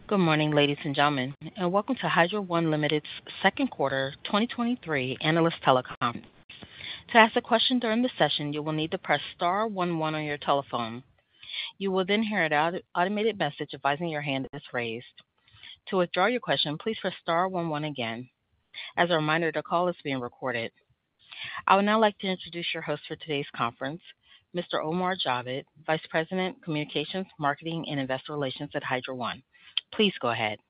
Good morning, ladies and gentlemen, and welcome to Hydro One Limited's second quarter 2023 analyst teleconference. To ask a question during the session, you will need to press star 11 on your telephone. You will then hear an automated message advising your hand is raised. To withdraw your question, please press star 11 again. As a reminder, the call is being recorded. I would now like to introduce your host for today's conference, Mr. Omar Javed, Vice President, Communications, Marketing, and Investor Relations at Hydro One. Please go ahead.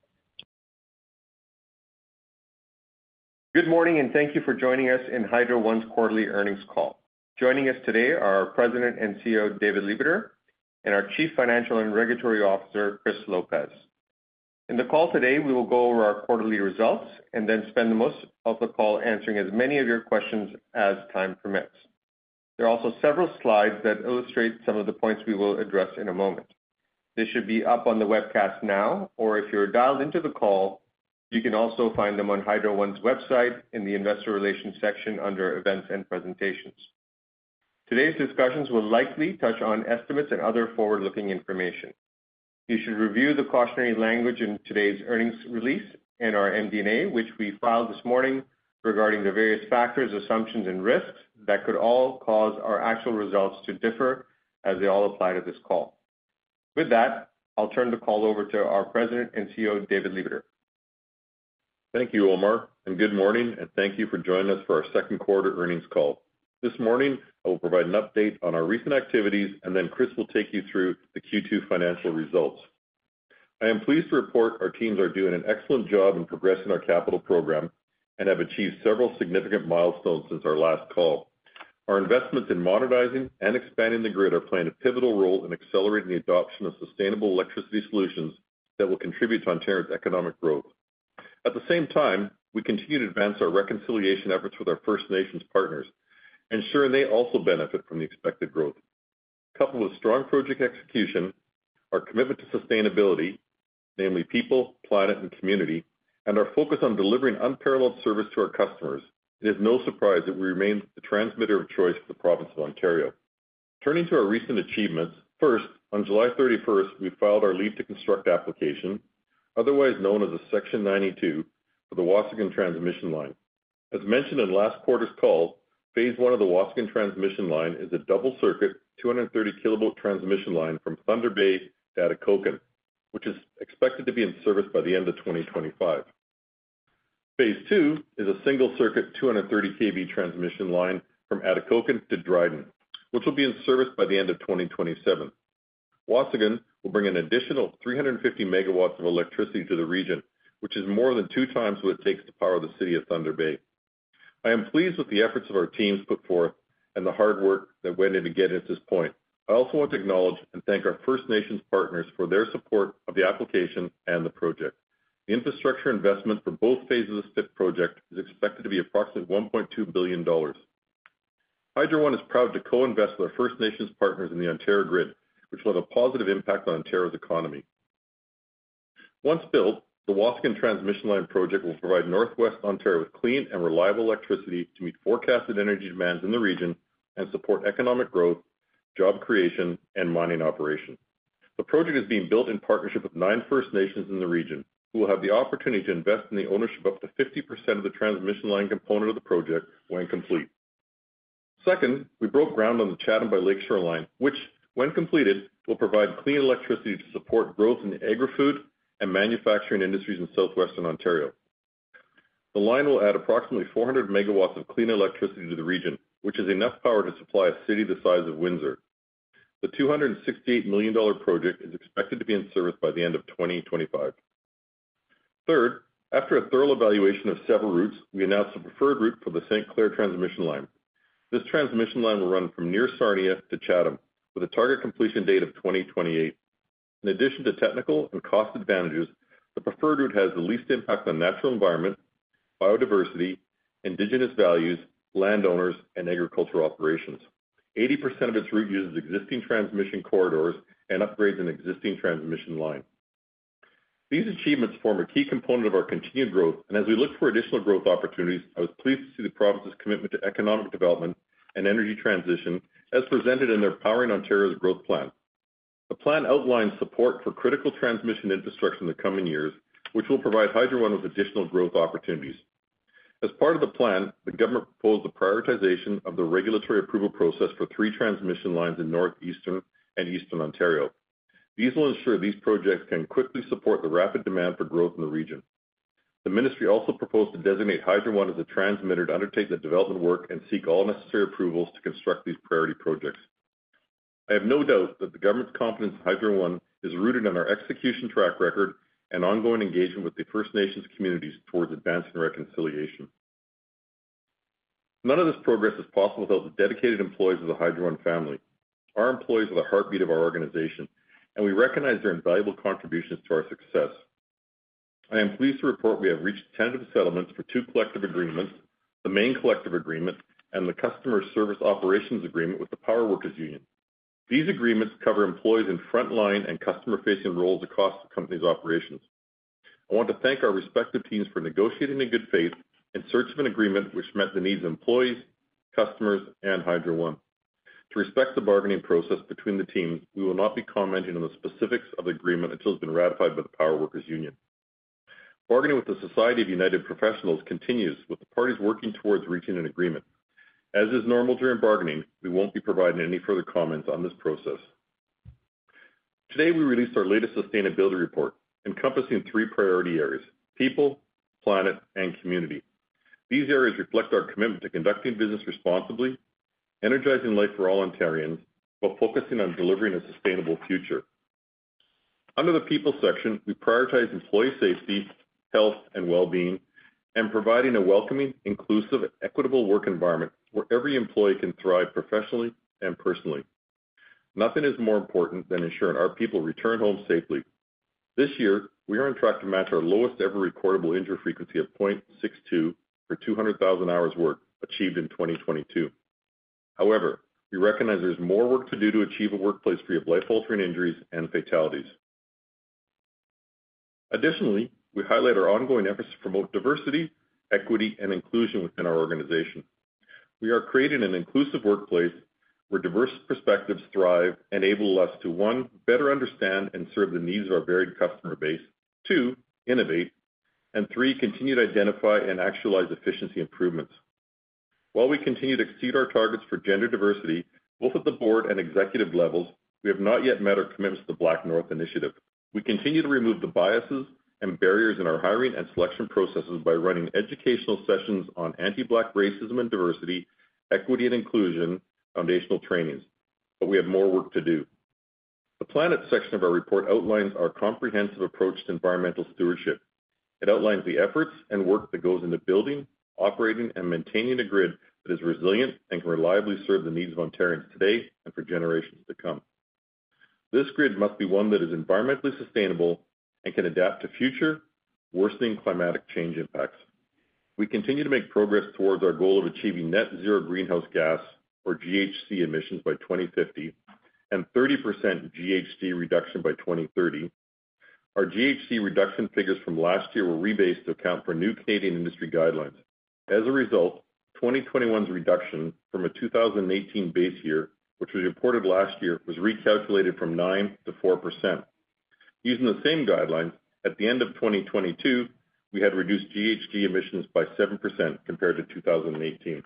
Good morning, and thank you for joining us in Hydro One's quarterly earnings call. Joining us today are our President and CEO, David Lebeter, and our Chief Financial and Regulatory Officer, Chris Lopez. In the call today, we will go over our quarterly results and then spend the most of the call answering as many of your questions as time permits. There are also several slides that illustrate some of the points we will address in a moment. This should be up on the webcast now, or if you're dialed into the call, you can also find them on Hydro One's website in the Investor Relations section under Events and Presentations. Today's discussions will likely touch on estimates and other forward-looking information. You should review the cautionary language in today's earnings release and our MD&A, which we filed this morning regarding the various factors, assumptions, and risks that could all cause our actual results to differ as they all apply to this call. With that, I'll turn the call over to our President and CEO, David Lebeter. Thank you, Omar, and good morning, and thank you for joining us for our second quarter earnings call. This morning, I will provide an update on our recent activities, and then Chris will take you through the Q2 financial results. I am pleased to report our teams are doing an excellent job in progressing our capital program and have achieved several significant milestones since our last call. Our investments in modernizing and expanding the grid are playing a pivotal role in accelerating the adoption of sustainable electricity solutions that will contribute to Ontario's economic growth. At the same time, we continue to advance our reconciliation efforts with our First Nations partners, ensuring they also benefit from the expected growth. Coupled with strong project execution, our commitment to sustainability, namely people, planet, and community, and our focus on delivering unparalleled service to our customers, it is no surprise that we remain the transmitter of choice for the province of Ontario. Turning to our recent achievements, first, on July 31st, we filed our leave to construct application, otherwise known as a Section 92, for the Waasigan Transmission Line. As mentioned in last quarter's call, Phase 1 of the Waasigan Transmission Line is a double-circuit, 230 kilovolt transmission line from Thunder Bay to Atikokan, which is expected to be in service by the end of 2025. Phase 2 is a single-circuit 230 kV transmission line from Atikokan to Dryden, which will be in service by the end of 2027. Waasigan will bring an additional 350 megawatts of electricity to the region, which is more than 2 times what it takes to power the city of Thunder Bay. I am pleased with the efforts of our teams put forth and the hard work that went into getting us to this point. I also want to acknowledge and thank our First Nations partners for their support of the application and the project. The infrastructure investment for both phases of this FIT project is expected to be approximately $1.2 billion. Hydro One is proud to co-invest with our First Nations partners in the Ontario grid, which will have a positive impact on Ontario's economy. Once built, the Waasigan Transmission Line project will provide Northwest Ontario with clean and reliable electricity to meet forecasted energy demands in the region and support economic growth, job creation, and mining operation. The project is being built in partnership with 9 First Nations in the region, who will have the opportunity to invest in the ownership of up to 50% of the transmission line component of the project when complete. Second, we broke ground on the Chatham by Lakeshore line, which, when completed, will provide clean electricity to support growth in the agri-food and manufacturing industries in southwestern Ontario. The line will add approximately 400 megawatts of clean electricity to the region, which is enough power to supply a city the size of Windsor. The $268 million project is expected to be in service by the end of 2025. Third, after a thorough evaluation of several routes, we announced a preferred route for the St. Clair Transmission Line. This transmission line will run from near Sarnia to Chatham, with a target completion date of 2028. In addition to technical and cost advantages, the preferred route has the least impact on natural environment, biodiversity, indigenous values, landowners, and agricultural operations. 80% of its route uses existing transmission corridors and upgrades an existing transmission line. These achievements form a key component of our continued growth, and as we look for additional growth opportunities, I was pleased to see the province's commitment to economic development and energy transition as presented in their Powering Ontario's Growth Plan. The plan outlines support for critical transmission infrastructure in the coming years, which will provide Hydro One with additional growth opportunities. As part of the plan, the government proposed the prioritization of the regulatory approval process for 3 transmission lines in northeastern and eastern Ontario. These will ensure these projects can quickly support the rapid demand for growth in the region. The ministry also proposed to designate Hydro One as a transmitter to undertake the development work and seek all necessary approvals to construct these priority projects. I have no doubt that the government's confidence in Hydro One is rooted in our execution track record and ongoing engagement with the First Nations communities towards advancing reconciliation. None of this progress is possible without the dedicated employees of the Hydro One family. Our employees are the heartbeat of our organization, and we recognize their invaluable contributions to our success. I am pleased to report we have reached tentative settlements for 2 collective agreements, the main collective agreement and the Customer Service Operations Agreement with the Power Workers Union. These agreements cover employees in frontline and customer-facing roles across the company's operations. I want to thank our respective teams for negotiating in good faith in search of an agreement which met the needs of employees, customers, and Hydro One. To respect the bargaining process between the teams, we will not be commenting on the specifics of the agreement until it's been ratified by the Power Workers Union. Bargaining with the Society of United Professionals continues, with the parties working towards reaching an agreement. As is normal during bargaining, we won't be providing any further comments on this process. Today, we released our latest sustainability report, encompassing 3 priority areas: people, planet, and community. These areas reflect our commitment to conducting business responsibly, energizing life for all Ontarians, while focusing on delivering a sustainable future. Under the people section, we prioritize employee safety, health, and well-being, and providing a welcoming, inclusive, equitable work environment where every employee can thrive professionally and personally. Nothing is more important than ensuring our people return home safely. This year, we are on track to match our lowest ever recordable injury frequency of 0.62 for 200,000 hours worked, achieved in 2022. However, we recognize there's more work to do to achieve a workplace free of life-altering injuries and fatalities. Additionally, we highlight our ongoing efforts to promote diversity, equity, and inclusion within our organization. We are creating an inclusive workplace where diverse perspectives thrive, enable us to 1, better understand and serve the needs of our varied customer base, 2, innovate, and 3, continue to identify and actualize efficiency improvements. While we continue to exceed our targets for gender diversity, both at the board and executive levels, we have not yet met our commitments to the Black North Initiative. We continue to remove the biases and barriers in our hiring and selection processes by running educational sessions on anti-Black racism and diversity, equity and inclusion, foundational trainings, but we have more work to do. The planet section of our report outlines our comprehensive approach to environmental stewardship. It outlines the efforts and work that goes into building, operating, and maintaining a grid that is resilient and can reliably serve the needs of Ontarians today and for generations to come. This grid must be one that is environmentally sustainable and can adapt to future, worsening climatic change impacts. We continue to make progress towards our goal of achieving net zero greenhouse gas, or GHG, emissions by 2050 and 30% GHG reduction by 2030. Our GHG reduction figures from last year were rebased to account for new Canadian industry guidelines. As a result, 2021's reduction from a 2018 base year, which was reported last year, was recalculated from 9 to 4%. Using the same guidelines, at the end of 2022, we had reduced GHG emissions by 7% compared to 2018.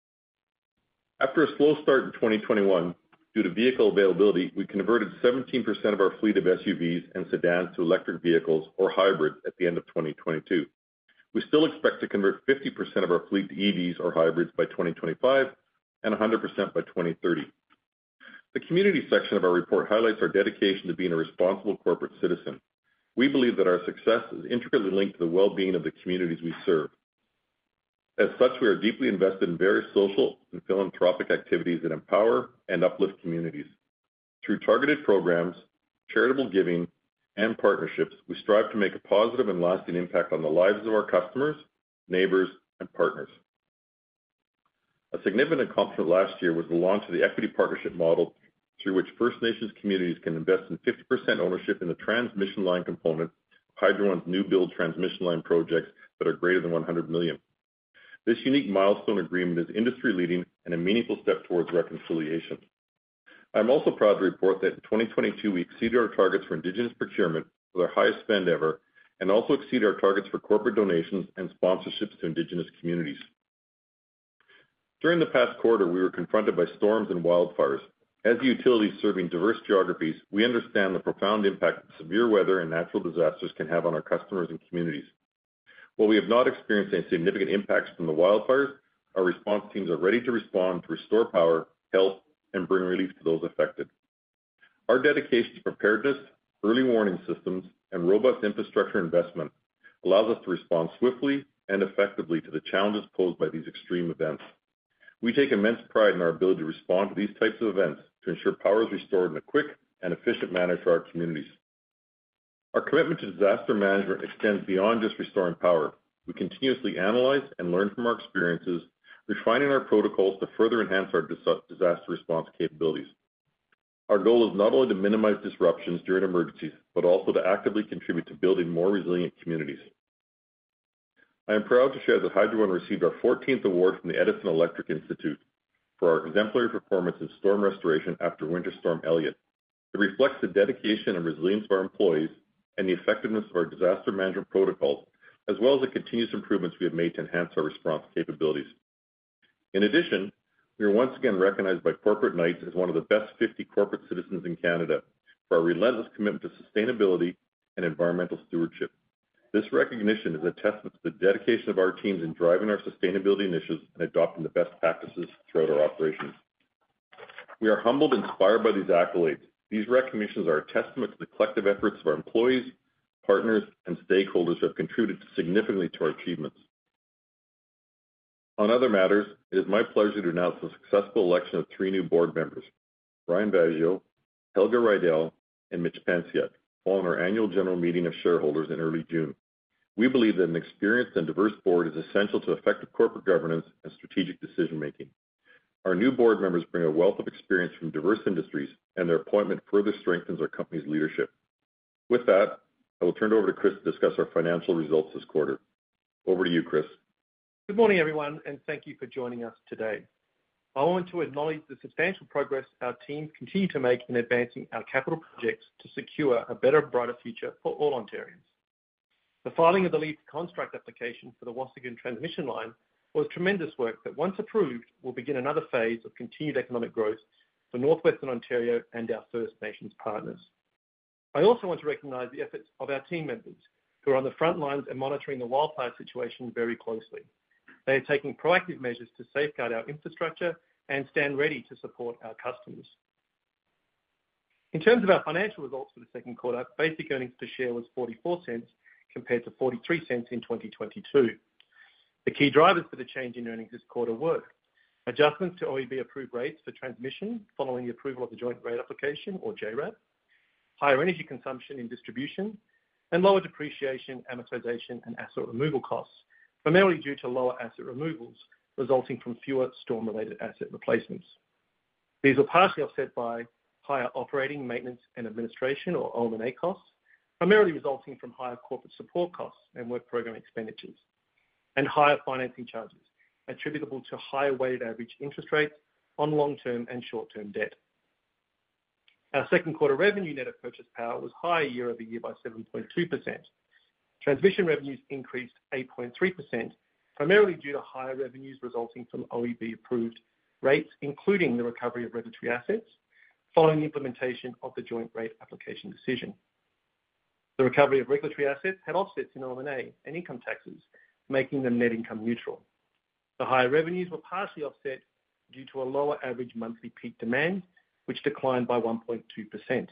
After a slow start in 2021, due to vehicle availability, we converted 17% of our fleet of SUVs and sedans to electric vehicles or hybrids at the end of 2022. We still expect to convert 50% of our fleet to EVs or hybrids by 2025 and 100% by 2030. The community section of our report highlights our dedication to being a responsible corporate citizen. We believe that our success is intricately linked to the well-being of the communities we serve. As such, we are deeply invested in various social and philanthropic activities that empower and uplift communities. Through targeted programs, charitable giving, and partnerships, we strive to make a positive and lasting impact on the lives of our customers, neighbors, and partners. A significant accomplishment last year was the launch of the Equity Partnership Model, through which First Nations communities can invest in 50% ownership in the transmission line component of Hydro One's new build transmission line projects that are greater than $100 million. This unique milestone agreement is industry-leading and a meaningful step towards reconciliation. I'm also proud to report that in 2022, we exceeded our targets for Indigenous procurement with our highest spend ever, and also exceeded our targets for corporate donations and sponsorships to Indigenous communities. During the past quarter, we were confronted by storms and wildfires. As utilities serving diverse geographies, we understand the profound impact that severe weather and natural disasters can have on our customers and communities. While we have not experienced any significant impacts from the wildfires, our response teams are ready to respond to restore power, help, and bring relief to those affected. Our dedication to preparedness, early warning systems, and robust infrastructure investment allows us to respond swiftly and effectively to the challenges posed by these extreme events. We take immense pride in our ability to respond to these types of events to ensure power is restored in a quick and efficient manner for our communities. Our commitment to disaster management extends beyond just restoring power. We continuously analyze and learn from our experiences, refining our protocols to further enhance our disaster response capabilities. Our goal is not only to minimize disruptions during emergencies, but also to actively contribute to building more resilient communities. I am proud to share that Hydro One received our 14th award from the Edison Electric Institute for our exemplary performance in storm restoration after Winter Storm Elliott. It reflects the dedication and resilience of our employees and the effectiveness of our disaster management protocols, as well as the continuous improvements we have made to enhance our response capabilities. In addition, we are once again recognized by Corporate Knights as one of the best 50 corporate citizens in Canada for our relentless commitment to sustainability and environmental stewardship. This recognition is a testament to the dedication of our teams in driving our sustainability initiatives and adopting the best practices throughout our operations. We are humbled and inspired by these accolades. These recognitions are a testament to the collective efforts of our employees, partners, and stakeholders who have contributed significantly to our achievements. On other matters, it is my pleasure to announce the successful election of 3 new board members, Brian Vaasjo, Helga Rydell, and Mitch Pensiak, following our annual general meeting of shareholders in early June. We believe that an experienced and diverse board is essential to effective corporate governance and strategic decision-making. Our new board members bring a wealth of experience from diverse industries, and their appointment further strengthens our company's leadership. With that, I will turn it over to Chris to discuss our financial results this quarter. Over to you, Chris. Good morning, everyone, and thank you for joining us today. I want to acknowledge the substantial progress our teams continue to make in advancing our capital projects to secure a better, brighter future for all Ontarians. The filing of the leave to construct application for the Waasigan transmission line was tremendous work that, once approved, will begin another phase of continued economic growth for Northwestern Ontario and our First Nations partners. I also want to recognise the efforts of our team members who are on the front lines and monitoring the wildfire situation very closely. They are taking proactive measures to safeguard our infrastructure and stand ready to support our customers. In terms of our financial results for the second quarter, basic earnings per share was 44 compared to 43 in 2022. The key drivers for the change in earnings this quarter were adjustments to OEB-approved rates for transmission following the approval of the Joint Rate Application, or JRAP, higher energy consumption in distribution, and lower depreciation, amortization, and asset removal costs, primarily due to lower asset removals resulting from fewer storm-related asset replacements. These were partially offset by higher operating, maintenance, and administration, or OM&A costs, primarily resulting from higher corporate support costs and work program expenditures, and higher financing charges attributable to higher weighted average interest rates on long-term and short-term debt. Our second quarter revenue net of purchase power was higher year-over-year by 7.2%. Transmission revenues increased 8.3%, primarily due to higher revenues resulting from OEB-approved rates, including the recovery of regulatory assets, following the implementation of the Joint Rate Application decision. The recovery of regulatory assets had offsets in OM&A and income taxes, making them net income neutral. The higher revenues were partially offset due to a lower average monthly peak demand, which declined by 1.2%.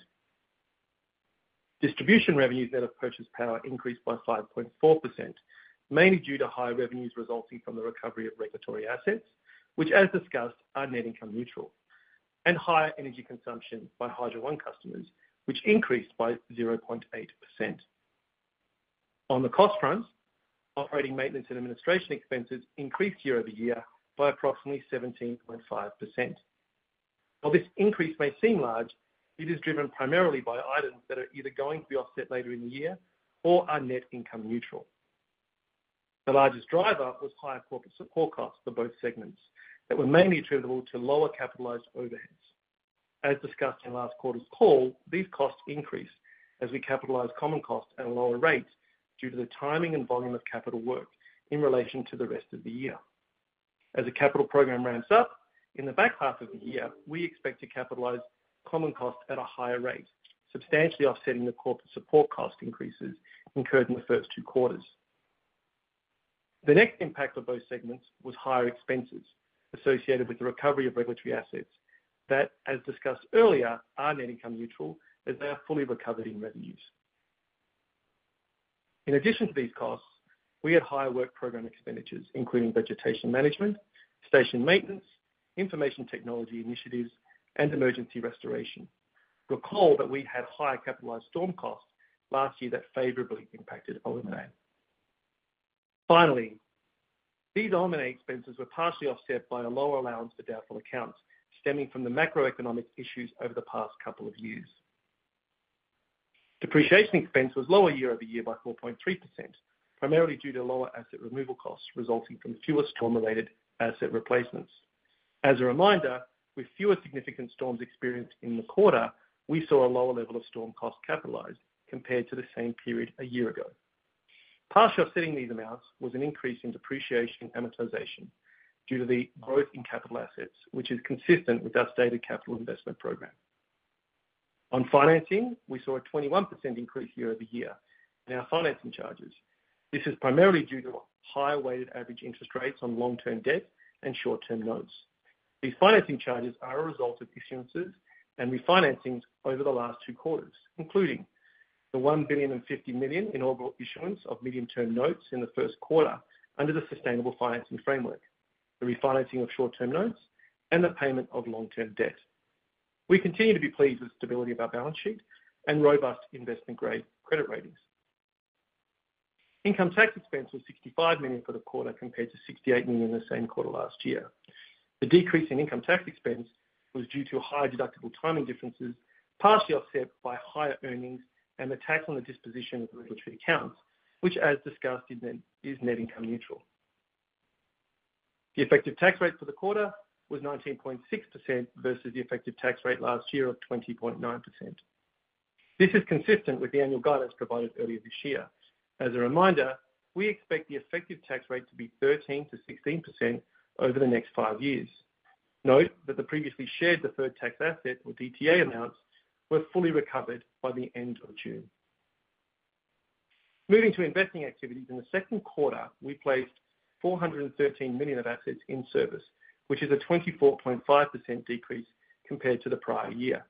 Distribution revenues net of purchase power increased by 5.4%, mainly due to higher revenues resulting from the recovery of regulatory assets, which, as discussed, are net income neutral, and higher energy consumption by Hydro One customers, which increased by 0.8%. On the cost front, operating, maintenance, and administration expenses increased year-over-year by approximately 17.5%. While this increase may seem large, it is driven primarily by items that are either going to be offset later in the year or are net income neutral. The largest driver was higher corporate support costs for both segments that were mainly attributable to lower capitalised overheads. As discussed in last quarter's call, these costs increased as we capitalized common costs at a lower rate due to the timing and volume of capital work in relation to the rest of the year. As the capital program ramps up, in the back half of the year, we expect to capitalize common costs at a higher rate, substantially offsetting the corporate support cost increases incurred in the first 2 quarters. The next impact of both segments was higher expenses associated with the recovery of regulatory assets that, as discussed earlier, are net income neutral as they are fully recovered in revenues. In addition to these costs, we had higher work program expenditures, including vegetation management, station maintenance, information technology initiatives, and emergency restoration. Recall that we had higher capitalized storm costs last year that favorably impacted OM&A. Finally, these OM&A expenses were partially offset by a lower allowance for doubtful accounts stemming from the macroeconomic issues over the past couple of years. Depreciation expense was lower year-over-year by 4.3%, primarily due to lower asset removal costs resulting from fewer storm-related asset replacements. As a reminder, with fewer significant storms experienced in the quarter, we saw a lower level of storm costs capitalized compared to the same period a year ago. Partially offsetting these amounts was an increase in depreciation and amortization due to the growth in capital assets, which is consistent with our stated capital investment program. On financing, we saw a 21% increase year-over-year in our financing charges. This is primarily due to higher weighted average interest rates on long-term debt and short-term notes. These financing charges are a result of issuances and refinancings over the last 2 quarters, including the $1.05 billion inaugural issuance of medium-term notes in the first quarter under the Sustainable Financing Framework, the refinancing of short-term notes, and the payment of long-term debt. We continue to be pleased with the stability of our balance sheet and robust investment-grade credit ratings. Income tax expense was $65 million for the quarter compared to $68 million in the same quarter last year. The decrease in income tax expense was due to higher deductible timing differences, partially offset by higher earnings and the tax on the disposition of regulatory accounts, which, as discussed, is net income neutral. The effective tax rate for the quarter was 19.6% versus the effective tax rate last year of 20.9%. This is consistent with the annual guidance provided earlier this year. As a reminder, we expect the effective tax rate to be 13 to 16% over the next 5 years. Note that the previously shared deferred tax asset, or DTA amounts, were fully recovered by the end of June. Moving to investing activities, in the second quarter, we placed $413 million of assets in service, which is a 24.5% decrease compared to the prior year.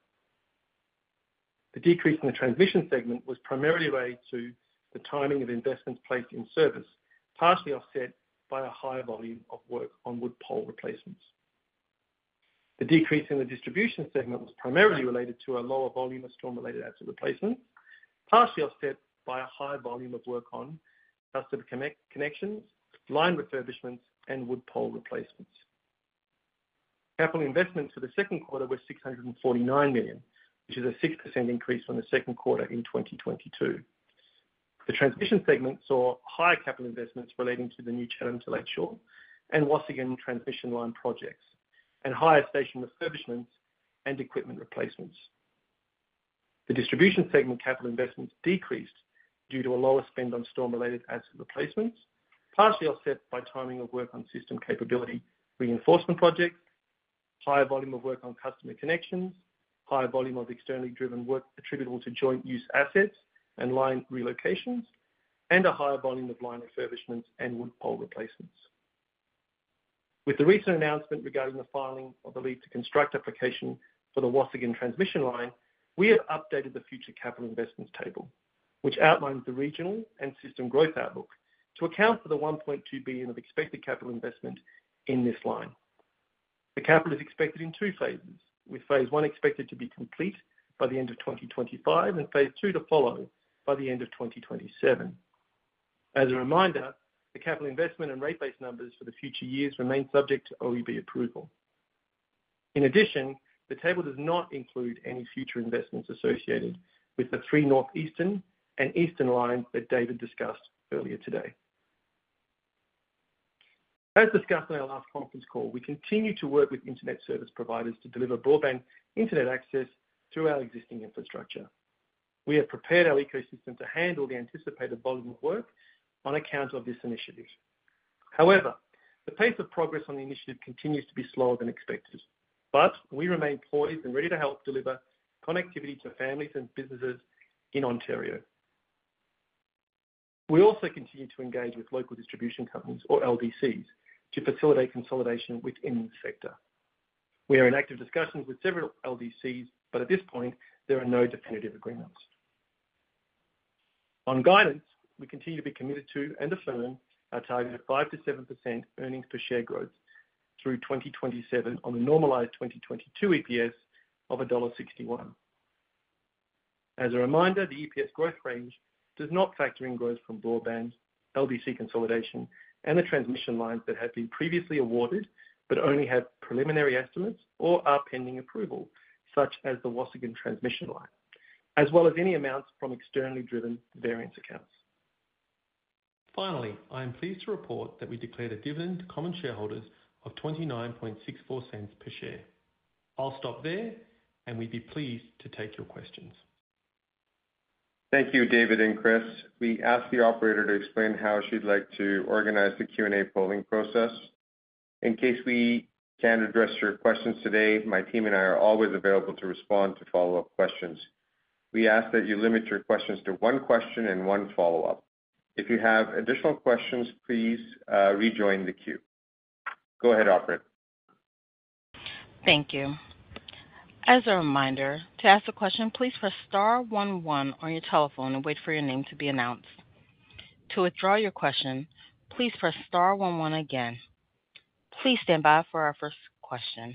The decrease in the transmission segment was primarily related to the timing of investments placed in service, partially offset by a higher volume of work on wood pole replacements. The decrease in the distribution segment was primarily related to a lower volume of storm-related asset replacements, partially offset by a higher volume of work on customer connections, line refurbishments, and wood pole replacements. Capital investments for the second quarter were $649 million, which is a 6% increase from the second quarter in 2022. The transmission segment saw higher capital investments relating to the new Chatham to Lakeshore and Waasigan transmission line projects, and higher station refurbishments and equipment replacements. The distribution segment capital investments decreased due to a lower spend on storm-related asset replacements, partially offset by timing of work on system capability reinforcement projects, higher volume of work on customer connections, higher volume of externally driven work attributable to joint use assets and line relocations, and a higher volume of line refurbishments and wood pole replacements. With the recent announcement regarding the filing of the leave to construct application for the Waasigan transmission line, we have updated the future capital investments table, which outlines the regional and system growth outlook to account for the $1.2 billion of expected capital investment in this line. The capital is expected in 2 phases, with phase 1 expected to be complete by the end of 2025 and phase 2 to follow by the end of 2027. As a reminder, the capital investment and rate base numbers for the future years remain subject to OEB approval. In addition, the table does not include any future investments associated with the 3 northeastern and eastern lines that David discussed earlier today. As discussed in our last conference call, we continue to work with internet service providers to deliver broadband internet access through our existing infrastructure. We have prepared our ecosystem to handle the anticipated volume of work on account of this initiative. However, the pace of progress on the initiative continues to be slower than expected, but we remain poised and ready to help deliver connectivity to families and businesses in Ontario. We also continue to engage with local distribution companies, or LDCs, to facilitate consolidation within the sector. We are in active discussions with several LDCs, but at this point, there are no definitive agreements. On guidance, we continue to be committed to and affirm our target of 5 to 7% earnings per share growth through 2027 on the normalized 2022 EPS of $1.61. As a reminder, the EPS growth range does not factor in growth from broadband, LDC consolidation, and the transmission lines that have been previously awarded but only have preliminary estimates or are pending approval, such as the Waasigan transmission line, as well as any amounts from externally driven variance accounts. Finally, I am pleased to report that we declared a dividend to common shareholders of 29.64 cents per share. I'll stop there, and we'd be pleased to take your questions. Thank you, David and Chris. We asked the operator to explain how she'd like to organize the Q&A polling process. In case we can't address your questions today, my team and I are always available to respond to follow-up questions. We ask that you limit your questions to one question and one follow-up. If you have additional questions, please rejoin the queue. Go ahead, operator. Thank you. As a reminder, to ask a question, please press star 11 on your telephone and wait for your name to be announced. To withdraw your question, please press star 11 again. Please stand by for our first question.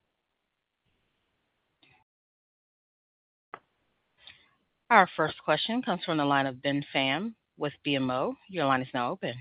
Our first question comes from the line of Ben Pham with BMO. Your line is now open.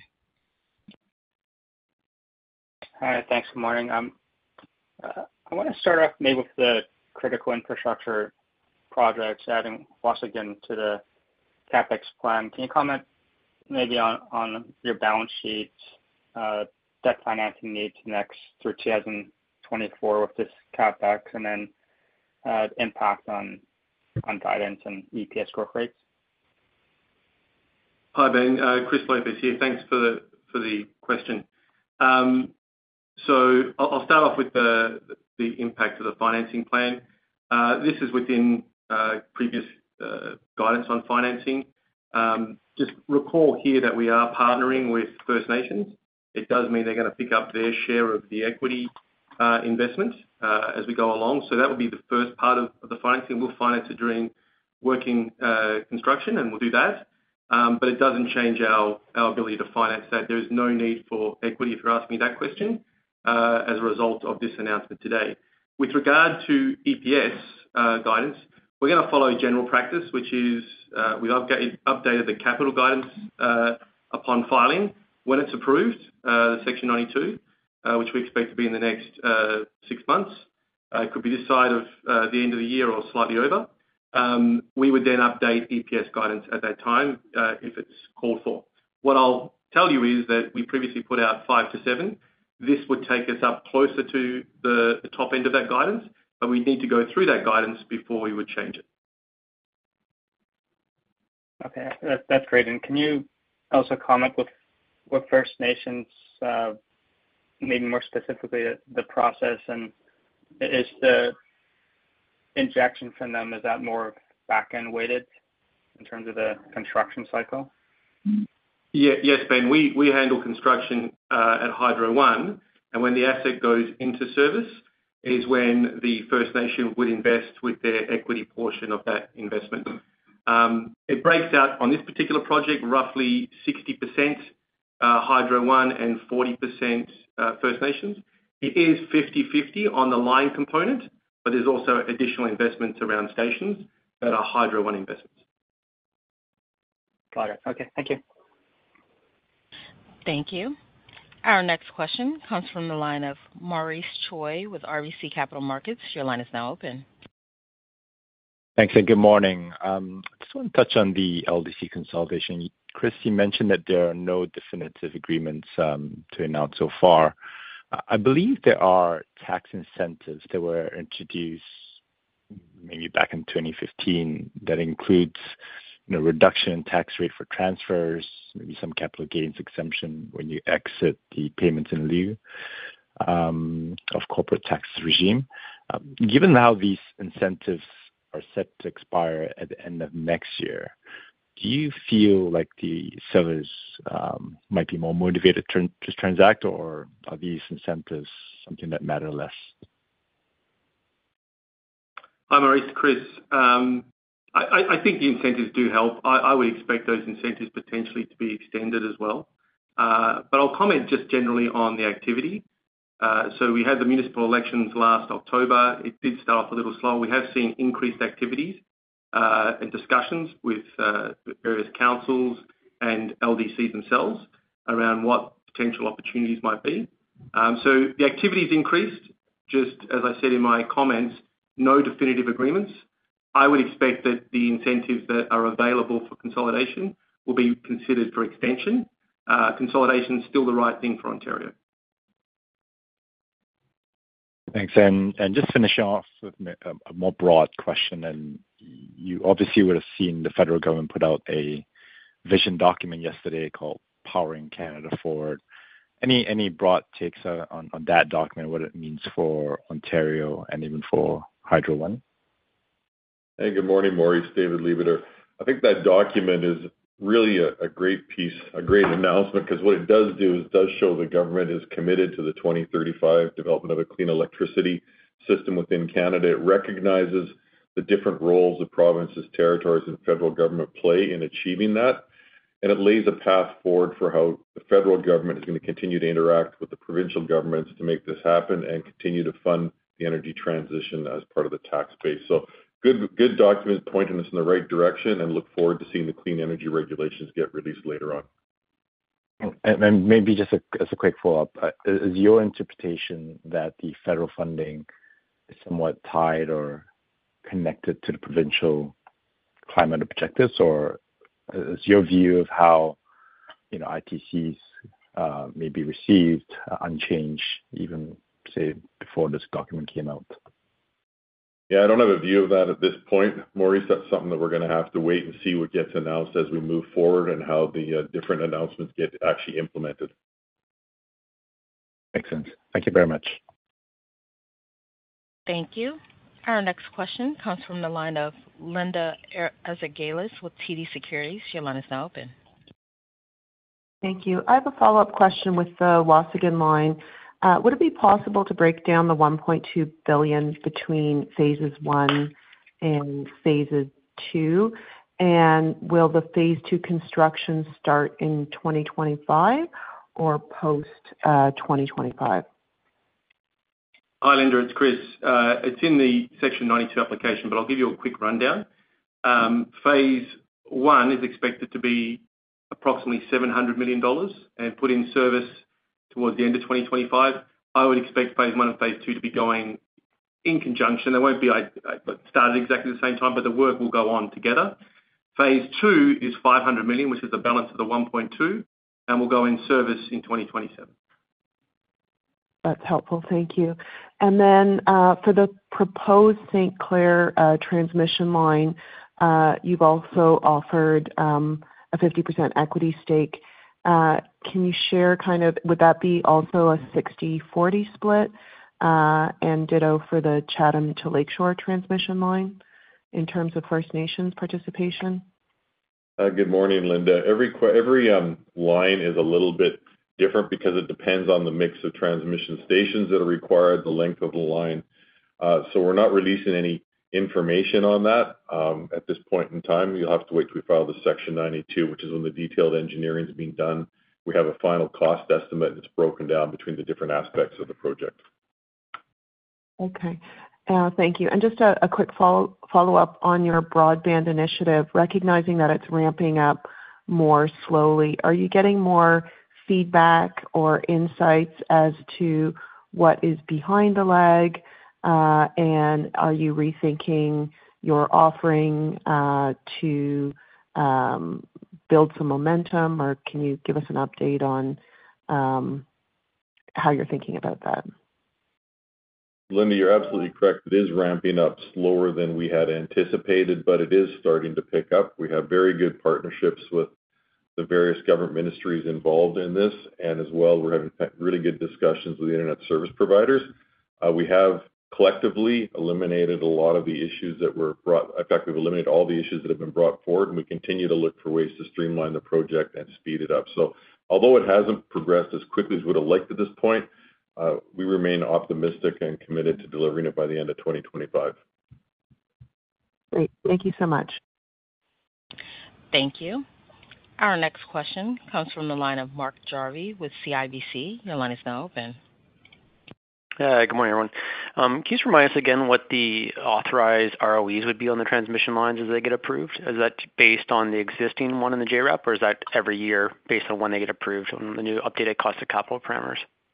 Hi, thanks. Good morning. I want to start off maybe with the critical infrastructure projects, adding Waasigan to the CapEx plan. Can you comment maybe on your balance sheet, debt financing needs next through 2024 with this CapEx, and then impact on guidance and EPS growth rates? Hi, Ben. Chris Lopez here. Thanks for the question. So I'll start off with the impact of the financing plan. This is within previous guidance on financing. Just recall here that we are partnering with First Nations. It does mean they're going to pick up their share of the equity investment as we go along. So that will be the first part of the financing. We'll finance it during working construction, and we'll do that. But it doesn't change our ability to finance that. There is no need for equity, if you're asking me that question, as a result of this announcement today. With regard to EPS guidance, we're going to follow general practice, which is we've updated the capital guidance upon filing. When it's approved, the Section 92, which we expect to be in the next 6 months, it could be this side of the end of the year or slightly over, we would then update EPS guidance at that time if it's called for. What I'll tell you is that we previously put out 5 to 7. This would take us up closer to the top end of that guidance, but we need to go through that guidance before we would change it. Okay, that's great. And can you also comment with First Nations, maybe more specifically the process, and is the injection from them, is that more back-end weighted in terms of the construction cycle? Yes, Ben. We handle construction at Hydro One, and when the asset goes into service is when the First Nation would invest with their equity portion of that investment. It breaks out on this particular project roughly 60% Hydro One and 40% First Nations. It is 50-50 on the line component, but there's also additional investments around stations that are Hydro One investments. Got it. Okay, thank you. Thank you. Our next question comes from the line of Maurice Choy with RBC Capital Markets. Your line is now open. Thanks, and good morning. I just want to touch on the LDC consolidation. Chris, you mentioned that there are no definitive agreements to announce so far. I believe there are tax incentives that were introduced maybe back in 2015 that includes reduction in tax rate for transfers, maybe some capital gains exemption when you exit the payments in lieu of corporate tax regime. Given how these incentives are set to expire at the end of next year, do you feel like the sellers might be more motivated to transact, or are these incentives something that matter less? Hi, Maurice. Chris. I think the incentives do help. I would expect those incentives potentially to be extended as well. But I'll comment just generally on the activity. So we had the municipal elections last October. It did start off a little slow. We have seen increased activities and discussions with various councils and LDCs themselves around what potential opportunities might be. So the activity's increased. Just as I said in my comments, no definitive agreements. I would expect that the incentives that are available for consolidation will be considered for extension. Consolidation is still the right thing for Ontario. Thanks. And just finishing off with a more broad question, and you obviously would have seen the federal government put out a vision document yesterday called Powering Canada Forward. Any broad takes on that document, what it means for Ontario and even for Hydro One? Hey, good morning, Maurice. David Lebeter. I think that document is really a great piece, a great announcement, because what it does do is does show the government is committed to the 2035 development of a clean electricity system within Canada. It recognizes the different roles the provinces, territories, and federal government play in achieving that. And it lays a path forward for how the federal government is going to continue to interact with the provincial governments to make this happen and continue to fund the energy transition as part of the tax base. So good document pointing us in the right direction, and look forward to seeing the clean energy regulations get released later on. And maybe just as a quick follow-up, is your interpretation that the federal funding is somewhat tied or connected to the provincial climate objectives, or is your view of how ITCs may be received unchanged, even say before this document came out? Yeah, I don't have a view of that at this point, Maurice. That's something that we're going to have to wait and see what gets announced as we move forward and how the different announcements get actually implemented. Makes sense. Thank you very much. Thank you. Our next question comes from the line of Linda Ezergailis with TD Securities. Your line is now open. Thank you. I have a follow-up question with the Waasigan line. Would it be possible to break down the $1.2 billion between phases 1 and phases 2? And will the phase 2 construction start in 2025 or post 2025? Hi, Linda. It's Chris. It's in the Section 92 application, but I'll give you a quick rundown. Phase 1 is expected to be approximately $700 million and put in service towards the end of 2025. I would expect phase 1 and phase 2 to be going in conjunction. They won't be started exactly the same time, but the work will go on together. Phase 2 is $500 million, which is the balance of the 1.2, and will go in service in 2027. That's helpful. Thank you. And then for the proposed St. Clair transmission line, you've also offered a 50% equity stake. Can you share would that be also a 60-40 split? And ditto for the Chatham to Lakeshore transmission line in terms of First Nations participation? Good morning, Linda. Every line is a little bit different because it depends on the mix of transmission stations that are required, the length of the line. So we're not releasing any information on that at this point in time. You'll have to wait till we file the Section 92, which is when the detailed engineering is being done. We have a final cost estimate that's broken down between the different aspects of the project. Okay. Thank you. And just a quick follow-up on your broadband initiative, recognizing that it's ramping up more slowly. Are you getting more feedback or insights as to what is behind the lag? And are you rethinking your offering to build some momentum, or can you give us an update on how you're thinking about that? Linda, you're absolutely correct. It is ramping up slower than we had anticipated, but it is starting to pick up. We have very good partnerships with the various government ministries involved in this, and as well, we're having really good discussions with the internet service providers. We have collectively eliminated a lot of the issues that were brought. In fact, we've eliminated all the issues that have been brought forward, and we continue to look for ways to streamline the project and speed it up. So although it hasn't progressed as quickly as we would have liked at this point, we remain optimistic and committed to delivering it by the end of 2025. Great. Thank you so much. Thank you. Our next question comes from the line of Mark Jarvi with CIBC. Your line is now open. Good morning, everyone. Can you just remind us again what the authorized ROEs would be on the transmission lines as they get approved? Is that based on the existing one in the JRAP, or is that every year based on when they get approved on the new updated cost of capital parameters?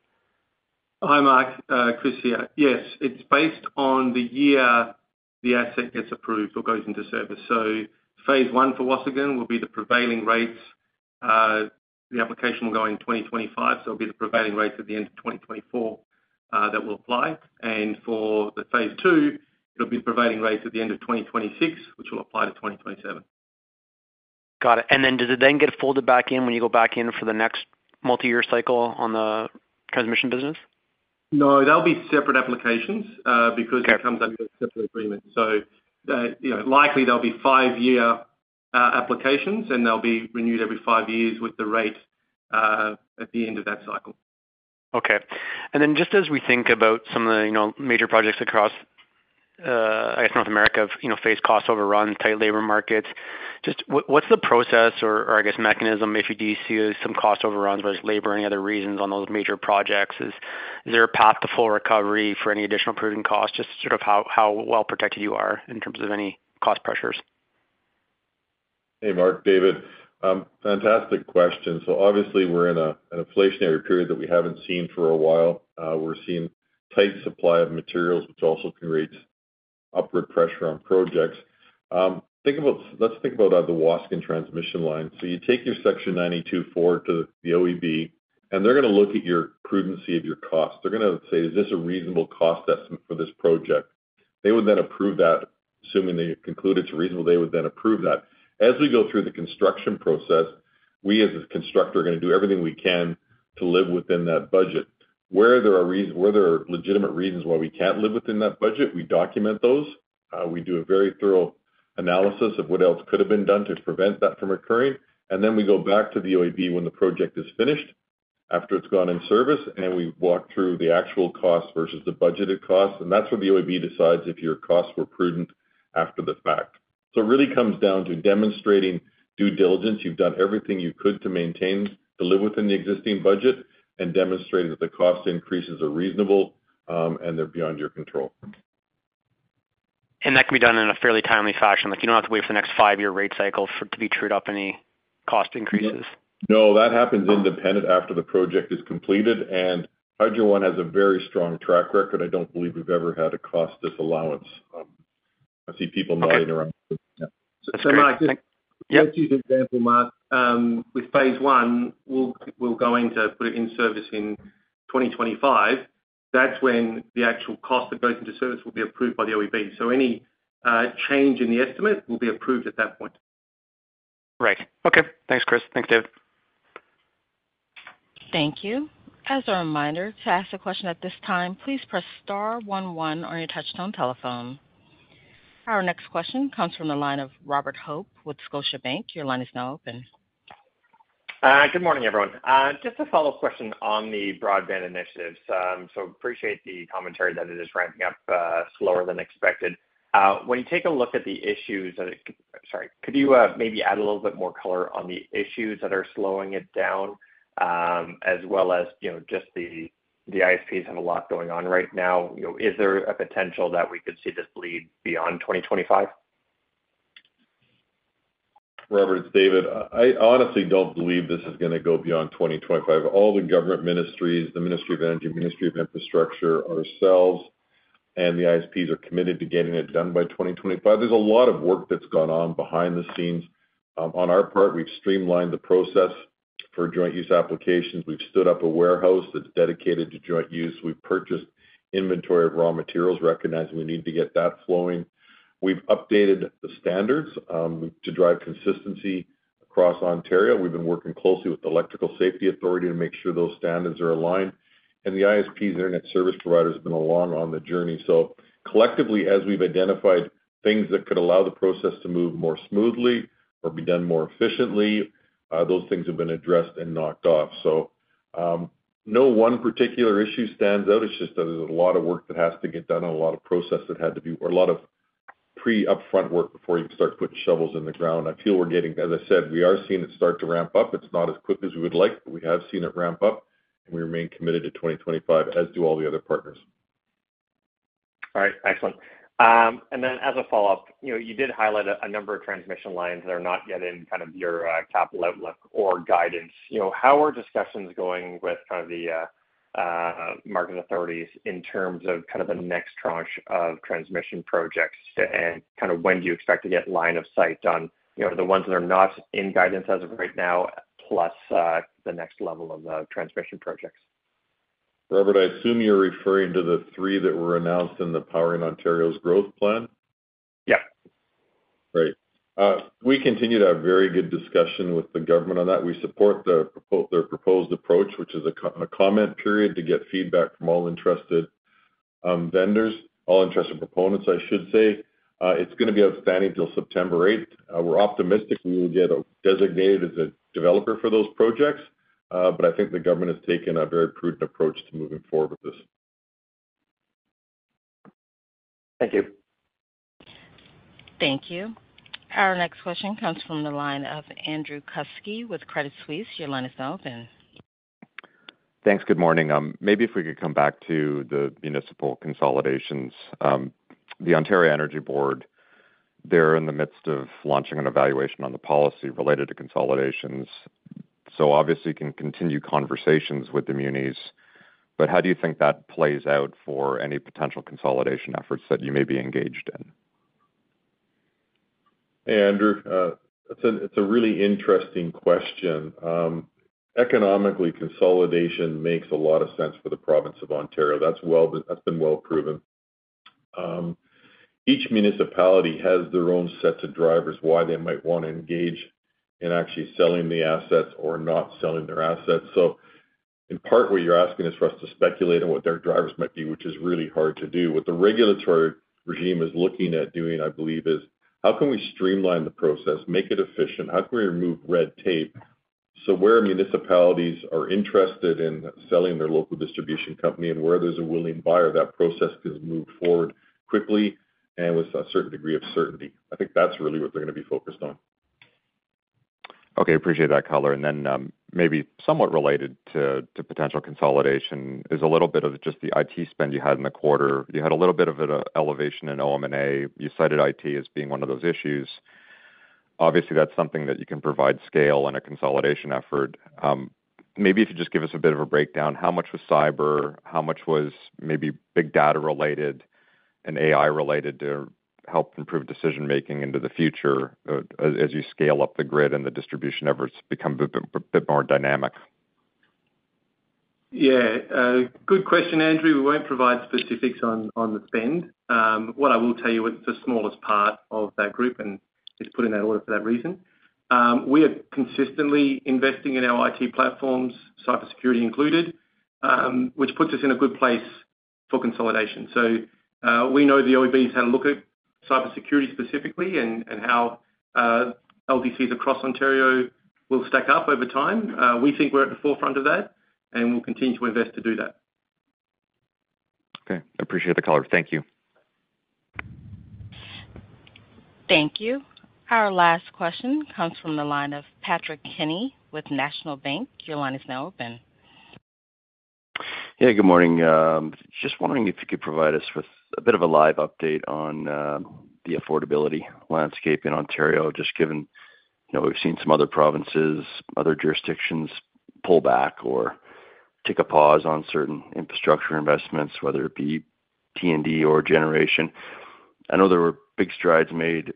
Hi, Mark. Chris here. Yes, it's based on the year the asset gets approved or goes into service. So phase one for Waasigan will be the prevailing rates. The application will go in 2025, so it'll be the prevailing rates at the end of 2024 that will apply. And for the phase two, it'll be the prevailing rates at the end of 2026, which will apply to 2027. Got it. And then does it then get folded back in when you go back in for the next multi-year cycle on the transmission business? No, they'll be separate applications because it comes under a separate agreement. So, likely there'll be 5-year applications, and they'll be renewed every 5 years with the rate at the end of that cycle. Okay. And then just as we think about some of the, major projects across, North America, face cost overruns, tight labor markets, just what's the process or I guess mechanism if you do see some cost overruns, whether it's labor or any other reasons on those major projects? Is there a path to full recovery for any additional proven costs? Just sort of how well protected you are in terms of any cost pressures? Hey, Mark, David. Fantastic question. So obviously we're in an inflationary period that we haven't seen for a while. We're seeing tight supply of materials, which also creates upward pressure on projects. Let's think about the Waasigan transmission line. So you take your Section 92 forward to the OEB, and they're going to look at your prudency of your costs. They're going to say, is this a reasonable cost estimate for this project? They would then approve that, assuming they conclude it's reasonable. They would then approve that. As we go through the construction process, we as a constructor are going to do everything we can to live within that budget. Where there are legitimate reasons why we can't live within that budget, we document those. We do a very thorough analysis of what else could have been done to prevent that from occurring. And then we go back to the OEB when the project is finished, after it's gone in service, and we walk through the actual costs versus the budgeted costs. And that's where the OEB decides if your costs were prudent after the fact. So it really comes down to demonstrating due diligence. You've done everything you could to live within the existing budget, and demonstrating that the cost increases are reasonable and they're beyond your control. And that can be done in a fairly timely fashion. Like you don't have to wait for the next 5-year rate cycle to be trued up any cost increases. No, that happens independent after the project is completed. And Hydro One has a very strong track record. I don't believe we've ever had a cost disallowance. I see people nodding around. Yeah. So Mark, let's use an example, Mark. With phase one, we'll go in to put it in service in 2025. That's when the actual cost that goes into service will be approved by the OEB. So any change in the estimate will be approved at that point. Right. Okay. Thanks, Chris. Thanks, David. Thank you. As a reminder, to ask a question at this time, please press star 11 on your touchtone telephone. Our next question comes from the line of Robert Hope with Scotiabank. Your line is now open. Good morning, everyone. Just a follow-up question on the broadband initiatives. So appreciate the commentary that it is ramping up slower than expected. When you take a look at the issues, could you maybe add a little bit more color on the issues that are slowing it down, as well as just the ISPs have a lot going on right now. Is there a potential that we could see this bleed beyond 2025? Robert, it's David. I honestly don't believe this is going to go beyond 2025. All the government ministries, the Ministry of Energy, Ministry of Infrastructure, ourselves, and the ISPs are committed to getting it done by 2025. There's a lot of work that's gone on behind the scenes On our part, we've streamlined the process for joint use applications. We've stood up a warehouse that's dedicated to joint use. We've purchased inventory of raw materials, recognizing we need to get that flowing. We've updated the standards to drive consistency across Ontario. We've been working closely with the Electrical Safety Authority to make sure those standards are aligned. And the ISPs, internet service providers, have been along on the journey. So collectively, as we've identified things that could allow the process to move more smoothly or be done more efficiently, those things have been addressed and knocked off. So no one particular issue stands out. It's just that there's a lot of work that has to get done and a lot of process that had to be, or a lot of upfront work before you can start putting shovels in the ground. I feel we're getting, as I said, we are seeing it start to ramp up. It's not as quick as we would like, but we have seen it ramp up, and we remain committed to 2025, as do all the other partners. All right, excellent. And then as a follow-up, you did highlight a number of transmission lines that are not yet in kind of your capital outlook or guidance. How are discussions going with kind of the market authorities in terms of kind of the next tranche of transmission projects, and kind of when do you expect to get line of sight on the ones that are not in guidance as of right now, plus the next level of transmission projects? Robert, I assume you're referring to the 3 that were announced in the Powering Ontario's growth plan? Yeah. Right. We continue to have very good discussion with the government on that. We support their proposed approach, which is a comment period to get feedback from all interested vendors, all interested proponents, I should say. It's going to be outstanding until September 8th. We're optimistic we will get designated as a developer for those projects, but I think the government has taken a very prudent approach to moving forward with this. Thank you. Thank you. Our next question comes from the line of Andrew Kuske with Credit Suisse. Your line is now open. Thanks. Good morning. Maybe if we could come back to the municipal consolidations. The Ontario Energy Board, they're in the midst of launching an evaluation on the policy related to consolidations. So obviously you can continue conversations with the munis, but how do you think that plays out for any potential consolidation efforts that you may be engaged in? Hey, Andrew, it's a really interesting question. Economically, consolidation makes a lot of sense for the province of Ontario. That's been well proven. Each municipality has their own sets of drivers why they might want to engage in actually selling the assets or not selling their assets. So in part, what you're asking is for us to speculate on what their drivers might be, which is really hard to do. What the regulatory regime is looking at doing, I believe, is how can we streamline the process, make it efficient? How can we remove red tape? So where municipalities are interested in selling their local distribution company and where there's a willing buyer, that process can move forward quickly and with a certain degree of certainty. I think that's really what they're going to be focused on. Okay, appreciate that color. And then maybe somewhat related to potential consolidation is a little bit of just the IT spend you had in the quarter. You had a little bit of an elevation in OM&A. You cited IT as being one of those issues. Obviously, that's something that you can provide scale in a consolidation effort. Maybe if you just give us a bit of a breakdown, how much was cyber, how much was maybe big data related and AI related to help improve decision-making into the future as you scale up the grid and the distribution efforts become a bit more dynamic? Yeah, good question, Andrew. We won't provide specifics on the spend. What I will tell you, it's the smallest part of that group, and it's put in that order for that reason. We are consistently investing in our IT platforms, cybersecurity included, which puts us in a good place for consolidation. So we know the OEB's had a look at cybersecurity specifically and how LDCs across Ontario will stack up over time. We think we're at the forefront of that, and we'll continue to invest to do that. Okay, appreciate the color. Thank you. Thank you. Our last question comes from the line of Patrick Kenny with National Bank. Your line is now open. Yeah, good morning. Just wondering if you could provide us with a bit of a live update on the affordability landscape in Ontario, just given, we've seen some other provinces, other jurisdictions pull back or take a pause on certain infrastructure investments, whether it be T&D or generation. I know there were big strides made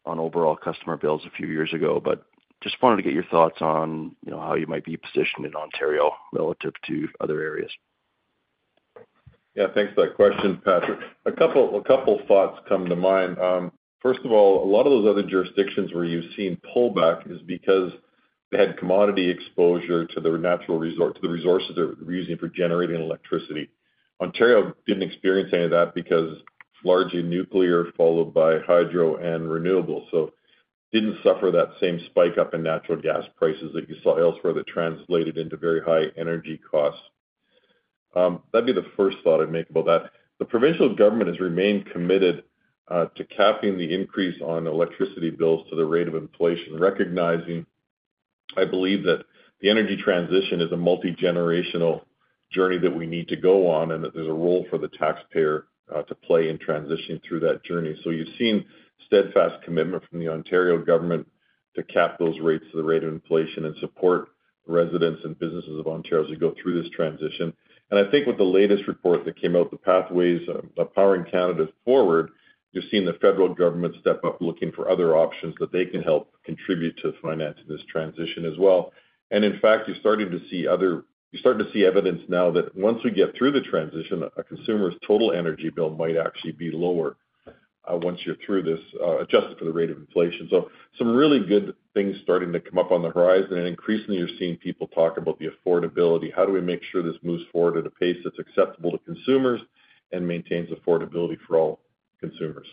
overall customer bills a few years ago, but just wanted to get your thoughts on, how you might be positioned in Ontario relative to other areas. Yeah, thanks for that question, Patrick. A couple thoughts come to mind. First of all, a lot of those other jurisdictions where you've seen pullback is because they had commodity exposure to the resources they're using for generating electricity. Ontario didn't experience any of that because it's largely nuclear, followed by hydro and renewables. So didn't suffer that same spike up in natural gas prices that you saw elsewhere that translated into very high energy costs. That'd be the first thought I'd make about that. The provincial government has remained committed to capping the increase on electricity bills to the rate of inflation, recognizing, I believe, that the energy transition is a multi-generational journey that we need to go on, and that there's a role for the taxpayer to play in transitioning through that journey. So you've seen steadfast commitment from the Ontario government to cap those rates to the rate of inflation and support residents and businesses of Ontario as we go through this transition. And I think with the latest report that came out, the Pathways Powering Canada Forward, you're seeing the federal government step up looking for other options that they can help contribute to financing this transition as well. And in fact, you're starting to see evidence now that once we get through the transition, a consumer's total energy bill might actually be lower once you're through this, adjusted for the rate of inflation. So some really good things starting to come up on the horizon, and increasingly you're seeing people talk about the affordability. How do we make sure this moves forward at a pace that's acceptable to consumers and maintains affordability for all consumers?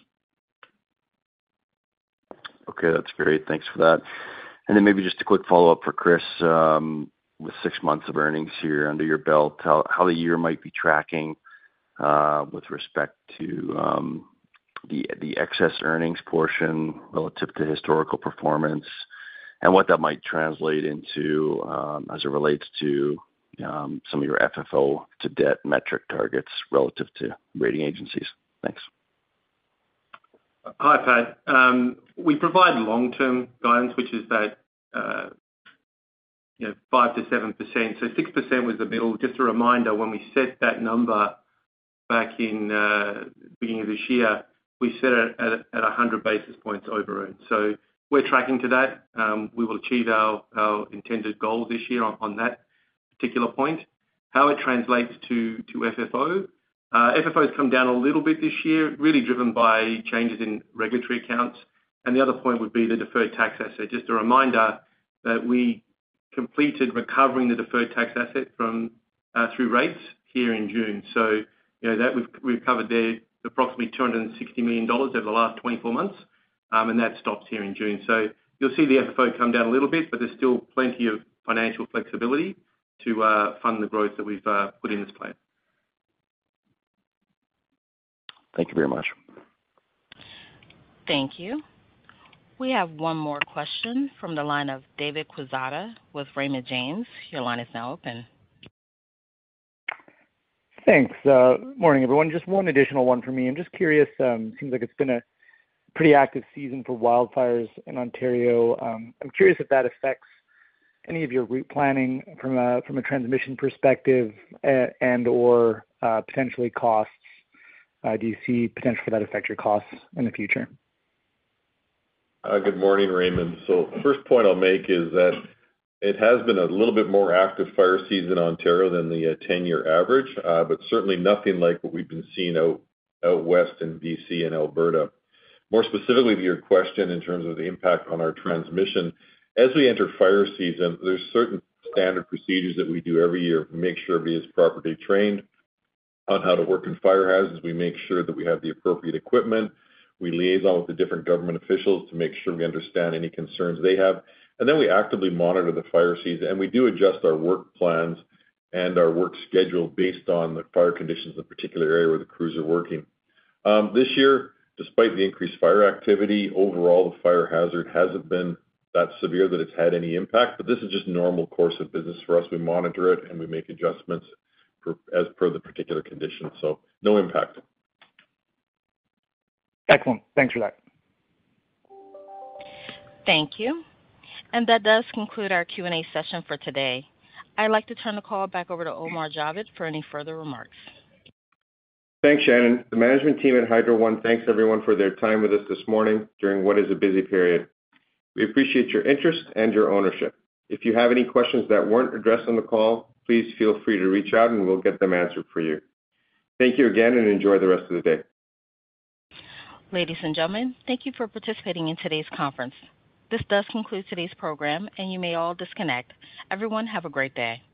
Okay, that's great. Thanks for that. And then maybe just a quick follow-up for Chris. With 6 months of earnings here under your belt, how the year might be tracking with respect to the excess earnings portion relative to historical performance, and what that might translate into as it relates to some of your FFO to debt metric targets relative to rating agencies. Thanks. Hi, Pat. We provide long-term guidance, which is that 5 to 7%. So 6% was the middle. Just a reminder, when we set that number back in the beginning of this year, we set it at 100 basis points over earned. So we're tracking to that. We will achieve our intended goals this year on that particular point. How it translates to FFO. FFO has come down a little bit this year, really driven by changes in regulatory accounts. And the other point would be the deferred tax asset. Just a reminder that we completed recovering the deferred tax asset from through rates here in June. So that we've recovered there approximately $260 million over the last 24 months, and that stops here in June. So you'll see the FFO come down a little bit, but there's still plenty of financial flexibility to fund the growth that we've put in this plan. Thank you very much. Thank you. We have one more question from the line of David Quezada with Raymond James. Your line is now open. Thanks. Morning, everyone. Just one additional one for me. I'm just curious. Seems like it's been a pretty active season for wildfires in Ontario. I'm curious if that affects any of your route planning from a transmission perspective and/or potentially costs. Do you see potential for that affect your costs in the future? Good morning, Raymond. So the first point I'll make is that it has been a little bit more active fire season in Ontario than the 10-year average, but certainly nothing like what we've been seeing out west in BC and Alberta. More specifically to your question in terms of the impact on our transmission, as we enter fire season, there's certain standard procedures that we do every year. We make sure everybody is properly trained on how to work in fire hazards. We make sure that we have the appropriate equipment. We liaison with the different government officials to make sure we understand any concerns they have. And then we actively monitor the fire season, and we do adjust our work plans and our work schedule based on the fire conditions in the particular area where the crews are working. This year, despite the increased fire activity, overall the fire hazard hasn't been that severe that it's had any impact, but this is just normal course of business for us. We monitor it and we make adjustments as per the particular conditions. So no impact. Excellent. Thanks for that. Thank you. And that does conclude our Q&A session for today. I'd like to turn the call back over to Omar Javed for any further remarks. Thanks, Shannon. The management team at Hydro One thanks everyone for their time with us this morning during what is a busy period. We appreciate your interest and your ownership. If you have any questions that weren't addressed on the call, please feel free to reach out and we'll get them answered for you. Thank you again and enjoy the rest of the day. Ladies and gentlemen, thank you for participating in today's conference. This does conclude today's program, and you may all disconnect. Everyone, have a great day.